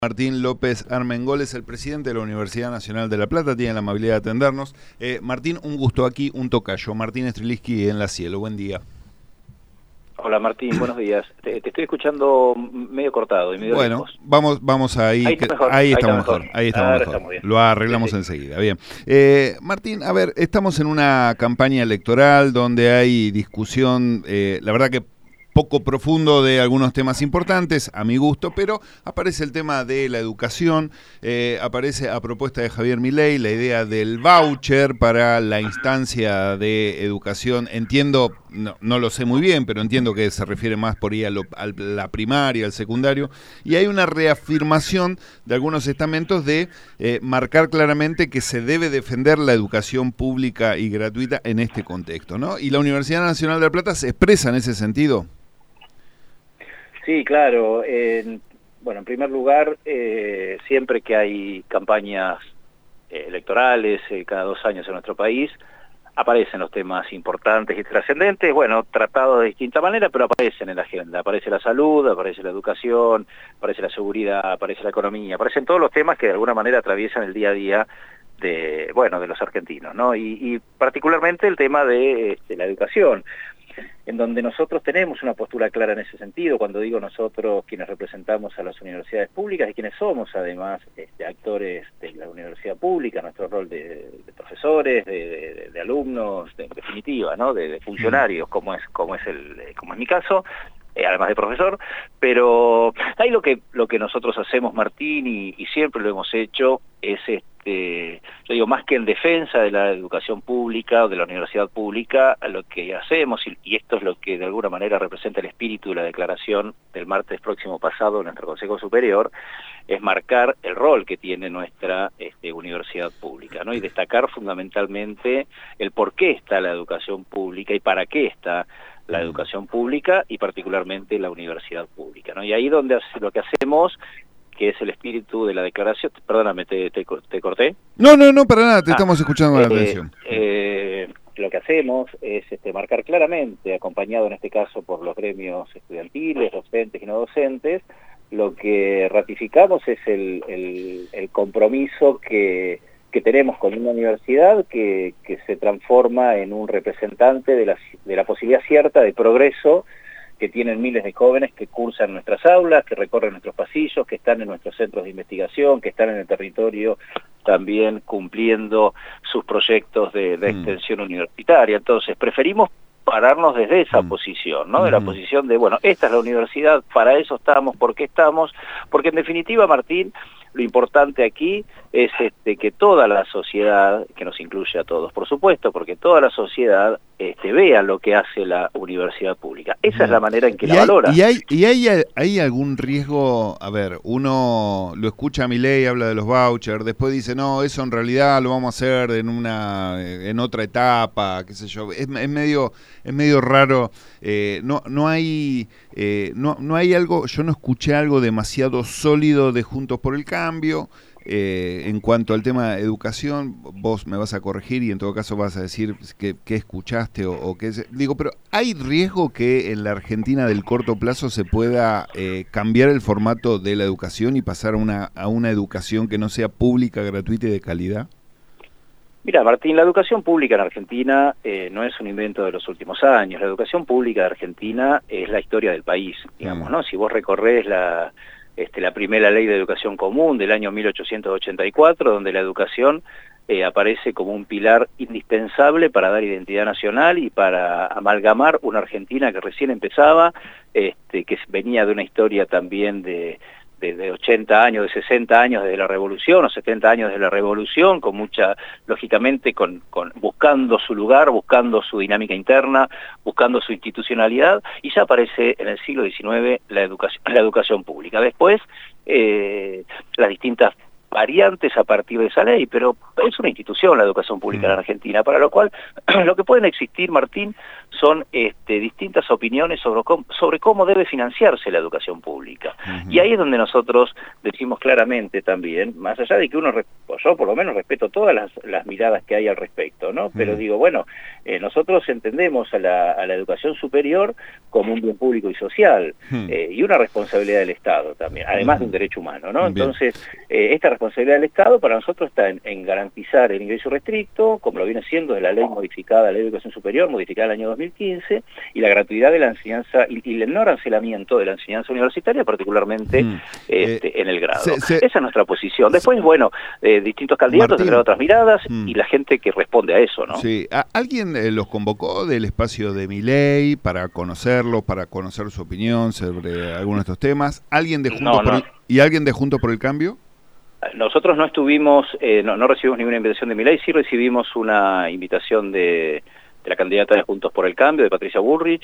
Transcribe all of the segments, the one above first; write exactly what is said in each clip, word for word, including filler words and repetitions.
Martín López Armengol es el presidente de la Universidad Nacional de La Plata, tiene la amabilidad de atendernos. Eh, Martín, un gusto aquí, un tocayo. Martín Streliski en La Cielo, buen día. Hola Martín, buenos días. Te, te estoy escuchando medio cortado y medio Bueno, lejos. vamos, vamos ahí. Ahí está que, mejor. ahí Ahí estamos está mejor, mejor. ahí estamos Ahora mejor. estamos bien. Lo arreglamos Sí, sí. enseguida, bien. Eh, Martín, a ver, estamos en una campaña electoral donde hay discusión, eh, la verdad que poco profundo de algunos temas importantes, a mi gusto, pero aparece el tema de la educación, eh, aparece a propuesta de Javier Milei la idea del voucher para la instancia de educación. Entiendo, no, no lo sé muy bien, pero entiendo que se refiere más por ahí a, lo, a la primaria, al secundario, y hay una reafirmación de algunos estamentos de eh, marcar claramente que se debe defender la educación pública y gratuita en este contexto, ¿no? Y la Universidad Nacional de La Plata se expresa en ese sentido. Sí, claro. Eh, bueno, en primer lugar, eh, siempre que hay campañas eh, electorales, eh, cada dos años en nuestro país, aparecen los temas importantes y trascendentes, bueno, tratados de distinta manera, pero aparecen en la agenda. Aparece la salud, aparece la educación, aparece la seguridad, aparece la economía, aparecen todos los temas que de alguna manera atraviesan el día a día de, bueno, de los argentinos, ¿no? Y, y particularmente el tema de este, la educación, en donde nosotros tenemos una postura clara en ese sentido. Cuando digo nosotros, quienes representamos a las universidades públicas y quienes somos además este, actores de la universidad pública, nuestro rol de, de profesores, de, de, de alumnos, de, en definitiva, ¿no? de, de funcionarios, como es, como es, el, como es mi caso, eh, además de profesor, pero ahí lo que, lo que nosotros hacemos, Martín, y, y siempre lo hemos hecho, es este, yo digo, más que en defensa de la educación pública o de la universidad pública, lo que hacemos, y, y esto es lo que de alguna manera representa el espíritu de la declaración del martes próximo pasado en nuestro Consejo Superior, es marcar el rol que tiene nuestra este, universidad pública, ¿no? Y destacar fundamentalmente el por qué está la educación pública y para qué está la educación pública y particularmente la universidad pública, ¿no? Y ahí donde hace, lo que hacemos, que es el espíritu de la declaración. Perdóname, te, te, te corté. No, no, no, para nada, te ah, estamos escuchando con eh, atención. Eh, lo que hacemos es este, marcar claramente, acompañado en este caso por los gremios estudiantiles, docentes y no docentes, lo que ratificamos es el, el, el compromiso que, que tenemos con una universidad que, que se transforma en un representante de la, de la posibilidad cierta de progreso que tienen miles de jóvenes que cursan nuestras aulas, que recorren nuestros pasillos, que están en nuestros centros de investigación, que están en el territorio también cumpliendo sus proyectos de, de mm. extensión universitaria. Entonces, preferimos pararnos desde esa mm. posición, ¿no? De la mm. posición de, bueno, esta es la universidad, para eso estamos, ¿por qué estamos? Porque en definitiva, Martín, lo importante aquí es este, que toda la sociedad, que nos incluye a todos, por supuesto, porque toda la sociedad este, vea lo que hace la universidad pública. Esa mm. es la manera en que la hay, valora. ¿Y, hay, y hay, hay algún riesgo? A ver, uno lo escucha a Milei, habla de los vouchers, después dice, no, eso en realidad lo vamos a hacer en una en otra etapa, qué sé yo. Es, es medio es medio raro. Eh, no no hay eh, no no hay algo. Yo no escuché algo demasiado sólido de Juntos por el Cambio. Eh, en cuanto al tema de educación, vos me vas a corregir y en todo caso vas a decir qué escuchaste o, o qué digo, pero ¿hay riesgo que en la Argentina del corto plazo se pueda eh, cambiar el formato de la educación y pasar a una, a una educación que no sea pública, gratuita y de calidad? Mira, Martín, la educación pública en Argentina eh, no es un invento de los últimos años. La educación pública de Argentina es la historia del país, digamos, mm. ¿no? Si vos recorres la... Este, la primera ley de educación común del año mil ochocientos ochenta y cuatro, donde la educación eh, aparece como un pilar indispensable para dar identidad nacional y para amalgamar una Argentina que recién empezaba, este, que venía de una historia también de, de, de ochenta años, de sesenta años desde la Revolución, o setenta años desde la Revolución, con mucha, lógicamente, con, con, buscando su lugar, buscando su dinámica interna, buscando su institucionalidad, y ya aparece en el siglo diecinueve la educación, la educación pública. Después, eh, las distintas variantes a partir de esa ley, pero es una institución la educación pública Mm. en Argentina, para lo cual lo que pueden existir, Martín, son este, distintas opiniones sobre cómo, sobre cómo debe financiarse la educación pública. Ujú. Y ahí es donde nosotros decimos claramente también, más allá de que uno, re- yo por lo menos respeto todas las, las miradas que hay al respecto, ¿no? Pero Mm. digo, bueno, eh, nosotros entendemos a la, a la educación superior como un bien público y social, Mm. eh, y una responsabilidad del Estado también, además de un Ujú. derecho humano, ¿no? Bien. Entonces, eh, esta responsabilidad del Estado para nosotros está en, en garantizar el ingreso restricto, como lo viene siendo de la ley modificada, la ley de educación superior, modificada en el año dos mil quince, y la gratuidad de la enseñanza y, y el no arancelamiento de la enseñanza universitaria, particularmente Mm. este, Eh, en el grado. se- se- Esa es nuestra posición. Después, bueno, eh, distintos candidatos Martín. tendrán otras miradas Mm. y la gente que responde a eso, ¿no? Sí. ¿A- ¿Alguien eh, los convocó del espacio de Milei para conocerlos, para conocer su opinión sobre algunos de estos temas? ¿Alguien de Juntos No, por no. el, ¿Y alguien de Juntos por el Cambio? Nosotros no estuvimos, eh, no, no recibimos ninguna invitación de Milei, sí recibimos una invitación de, de la candidata de Juntos por el Cambio, de Patricia Bullrich,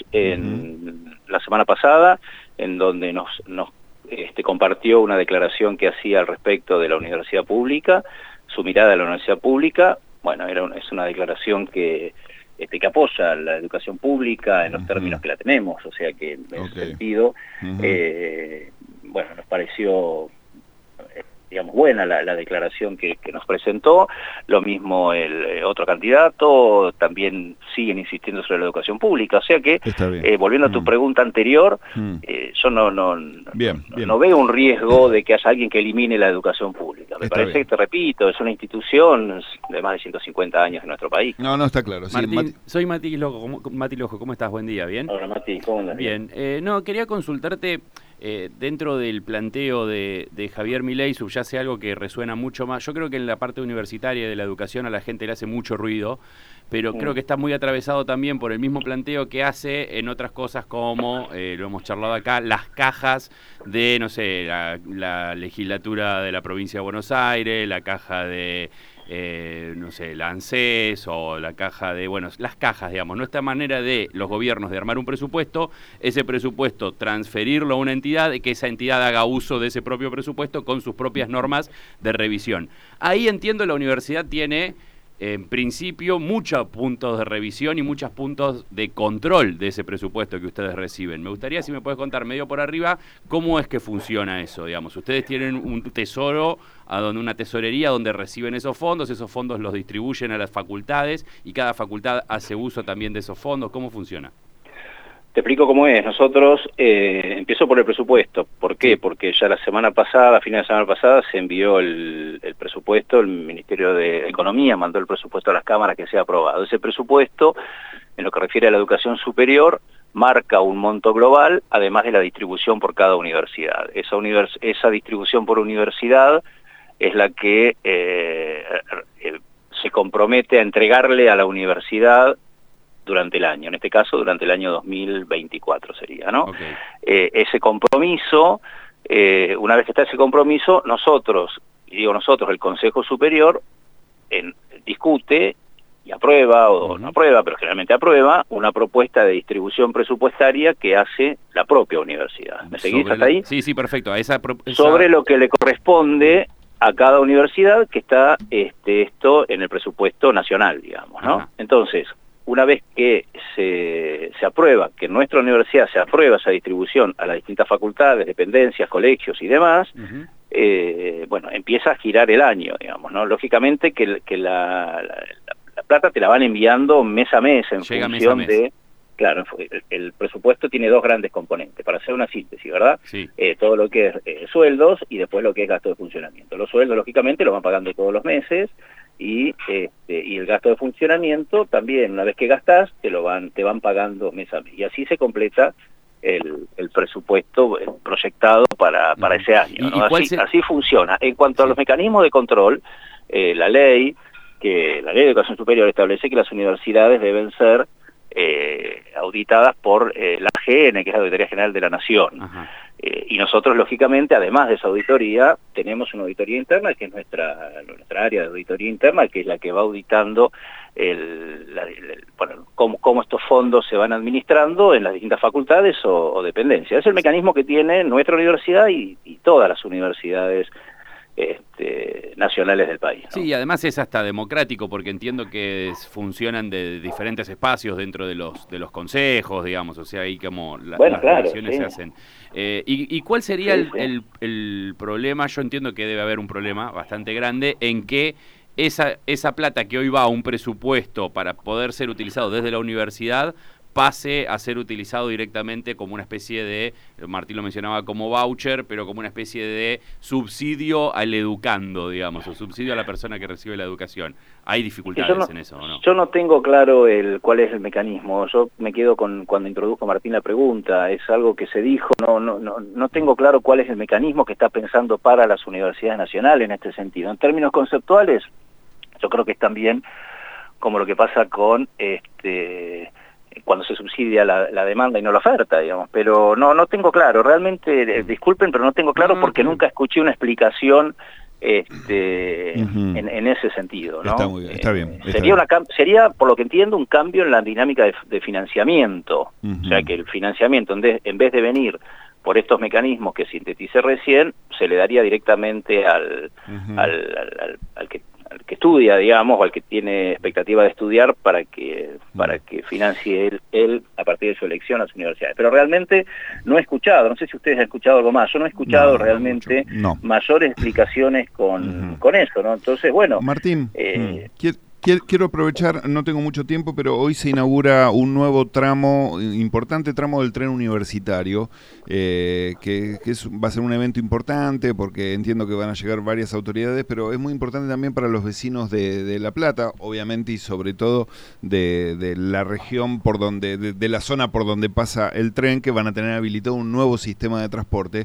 en la semana pasada, en donde nos, nos este, compartió una declaración que hacía al respecto de la universidad pública, su mirada de la universidad pública. Bueno, era un- es una declaración que, este, que apoya la educación pública en los Ujú. términos que la tenemos, o sea que en Ok. ese sentido, Ujú. eh, bueno, nos pareció eh, digamos, buena la, la declaración que, que nos presentó. Lo mismo el eh, otro candidato, también siguen insistiendo sobre la educación pública. O sea que, Está bien. eh, volviendo a tu Mm. pregunta anterior, Mm. eh, yo no, no, Bien, no, bien. no veo un riesgo de que haya alguien que elimine la educación pública. Me Está parece bien. que, te repito, es una institución de más de ciento cincuenta años en nuestro país. No, no está claro. Sí, Martín, Mati- soy Mati Lojo. ¿Cómo, Mati Lojo, ¿cómo estás? Buen día, ¿bien? Hola, Mati, ¿cómo andas? Bien. Eh, no, quería consultarte, eh, dentro del planteo de, de Javier Milei, subyace algo que resuena mucho más. Yo creo que en la parte universitaria de la educación a la gente le hace mucho ruido, pero Mm. creo que está muy atravesado también por el mismo planteo que hace en otras cosas como, eh, lo hemos charlado acá, las cajas de, no sé, la, la legislatura de la provincia de Buenos Aires, la caja de... Eh, no sé, la ANSES o la caja de, bueno, las cajas, digamos, nuestra manera de los gobiernos de armar un presupuesto, ese presupuesto transferirlo a una entidad y que esa entidad haga uso de ese propio presupuesto con sus propias normas de revisión. Ahí entiendo la universidad tiene, en principio, muchos puntos de revisión y muchos puntos de control de ese presupuesto que ustedes reciben. Me gustaría, si me puedes contar medio por arriba, cómo es que funciona eso, digamos. Ustedes tienen un tesoro, a donde una tesorería donde reciben esos fondos, esos fondos los distribuyen a las facultades y cada facultad hace uso también de esos fondos. ¿Cómo funciona? Te explico cómo es. Nosotros, eh, empiezo por el presupuesto. ¿Por qué? Porque ya la semana pasada, a fines de la semana pasada, se envió el, el presupuesto, el Ministerio de Economía mandó el presupuesto a las cámaras que sea aprobado. Ese presupuesto, en lo que refiere a la educación superior, marca un monto global, además de la distribución por cada universidad. Esa, univers esa distribución por universidad es la que eh, eh, se compromete a entregarle a la universidad durante el año, en este caso durante el año dos mil veinticuatro sería, ¿no? Okay. Eh, ese compromiso, eh, una vez que está ese compromiso, nosotros, y digo nosotros, el Consejo Superior, en, discute y aprueba, o Uh-huh. no aprueba, pero generalmente aprueba, una propuesta de distribución presupuestaria que hace la propia universidad. ¿Me seguís Sobre hasta la- ahí? Sí, sí, perfecto. A esa, pro- esa- Sobre lo que le corresponde a cada universidad, que está este, esto en el presupuesto nacional, digamos, ¿no? Ajá. Entonces, una vez que se, se aprueba, que en nuestra universidad se aprueba esa distribución a las distintas facultades, dependencias, colegios y demás, Ujú. eh, bueno, empieza a girar el año, digamos, ¿no? Lógicamente que, que la, la, la plata te la van enviando mes a mes en Llega mes a función mes. de... Claro, el, el presupuesto tiene dos grandes componentes, para hacer una síntesis, ¿verdad? Sí. Eh, todo lo que es eh, sueldos y después lo que es gasto de funcionamiento. Los sueldos, lógicamente, lo van pagando todos los meses y este, y el gasto de funcionamiento también, una vez que gastás, te lo van te van pagando mes a mes. Y así se completa el, el presupuesto proyectado para, para Ujú. ese año, ¿Y- ¿no? y cuál Así, se- así funciona. En cuanto a Sí. los mecanismos de control, eh, la ley, que la ley de educación superior establece que las universidades deben ser eh, auditadas por eh, la A G N, que es la Auditoría General de la Nación. Ajá. Eh, y nosotros, lógicamente, además de esa auditoría, tenemos una auditoría interna, que es nuestra, nuestra área de auditoría interna, que es la que va auditando el, la, el, bueno, cómo, cómo estos fondos se van administrando en las distintas facultades o, o dependencias. Es el mecanismo que tiene nuestra universidad y, y todas las universidades este, nacionales del país, ¿no? Sí, y además es hasta democrático, porque entiendo que es, funcionan de diferentes espacios dentro de los de los consejos, digamos, o sea, ahí como la, bueno, las claro, elecciones sí. se hacen. Eh, y, ¿Y cuál sería Sí, el, sí. el, el problema? Yo entiendo que debe haber un problema bastante grande en que esa, esa plata que hoy va a un presupuesto para poder ser utilizado desde la universidad pase a ser utilizado directamente como una especie de, Martín lo mencionaba como voucher, pero como una especie de subsidio al educando, digamos, o subsidio a la persona que recibe la educación. ¿Hay dificultades sí, no, en eso o no? Yo no tengo claro el cuál es el mecanismo. Yo me quedo con cuando introdujo Martín la pregunta. Es algo que se dijo. No, no, no, no tengo claro cuál es el mecanismo que está pensando para las universidades nacionales en este sentido. En términos conceptuales, yo creo que es también como lo que pasa con este cuando se subsidia la, la demanda y no la oferta, digamos, pero no no tengo claro, realmente, eh, disculpen, pero no tengo claro porque nunca escuché una explicación este uh-huh. en, en ese sentido, ¿no? Está muy bien, está bien. Está sería bien. una sería, por lo que entiendo, un cambio en la dinámica de, de financiamiento, uh-huh. o sea que el financiamiento, en, de, en vez de venir por estos mecanismos que sinteticé recién, se le daría directamente al, uh-huh. al, al, al, al que al que estudia, digamos, o al que tiene expectativa de estudiar para que para que financie él, él a partir de su elección a las universidades. Pero realmente no he escuchado, no sé si ustedes han escuchado algo más, yo no he escuchado no, no, realmente no. mayores explicaciones con, uh-huh. con eso, ¿no? Entonces, bueno... Martín, eh, ¿quiere, quiero aprovechar, no tengo mucho tiempo, pero hoy se inaugura un nuevo tramo, importante tramo del tren universitario, eh, que, que es, va a ser un evento importante porque entiendo que van a llegar varias autoridades, pero es muy importante también para los vecinos de, de La Plata, obviamente, y sobre todo de, de la región por donde, de, de la zona por donde pasa el tren, que van a tener habilitado un nuevo sistema de transporte,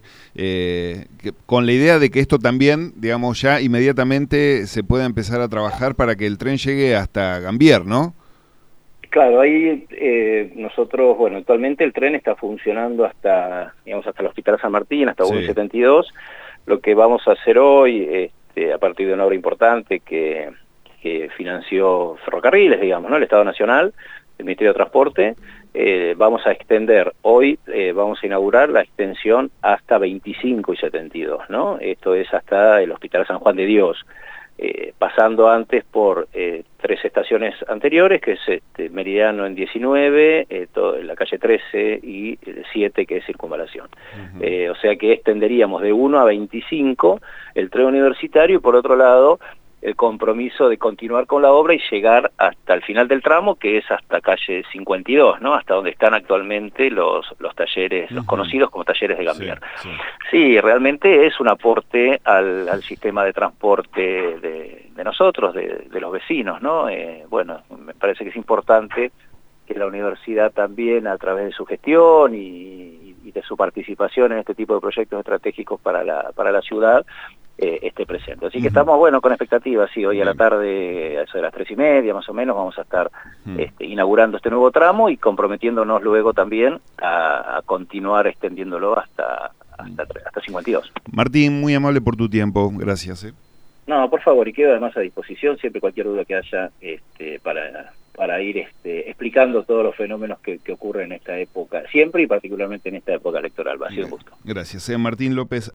eh, que, con la idea de que esto también, digamos, ya inmediatamente se pueda empezar a trabajar para que el tren llegue hasta Gambier, ¿no? Claro, ahí eh, nosotros, bueno, actualmente el tren está funcionando hasta, digamos, hasta el Hospital San Martín, hasta sí. U setenta y dos. Lo que vamos a hacer hoy, este, a partir de una obra importante que, que financió Ferrocarriles, digamos, ¿no? El Estado Nacional, el Ministerio de Transporte, eh, vamos a extender, hoy eh, vamos a inaugurar la extensión hasta veinticinco y setenta y dos, ¿no? Esto es hasta el Hospital San Juan de Dios. Eh, pasando antes por eh, tres estaciones anteriores, que es este, Meridiano en diecinueve, eh, todo, la calle trece y siete, que es Circunvalación. Uh-huh. eh, o sea que extenderíamos de uno a veinticinco el tren universitario y por otro lado el compromiso de continuar con la obra y llegar hasta el final del tramo, que es hasta calle cincuenta y dos, ¿no? Hasta donde están actualmente los los talleres, uh-huh. los conocidos como talleres de Gambier. Sí, sí. sí, realmente es un aporte al, al sistema de transporte de, de nosotros, de, de los vecinos, ¿no? Eh, bueno, me parece que es importante que la universidad también, a través de su gestión y, y de su participación en este tipo de proyectos estratégicos para la, para la ciudad, Eh, esté presente. Así que uh-huh. estamos, bueno, con expectativas, sí, hoy uh-huh. a la tarde, a eso de las tres y media más o menos, vamos a estar uh-huh. este, inaugurando este nuevo tramo y comprometiéndonos luego también a, a continuar extendiéndolo hasta, hasta, hasta cincuenta y dos. Martín, muy amable por tu tiempo, gracias. ¿eh? No, por favor, y quedo además a disposición, siempre cualquier duda que haya este, para, para ir este, explicando todos los fenómenos que, que ocurren en esta época, siempre y particularmente en esta época electoral. Ha sido un gusto. Gracias. Eh, Martín López.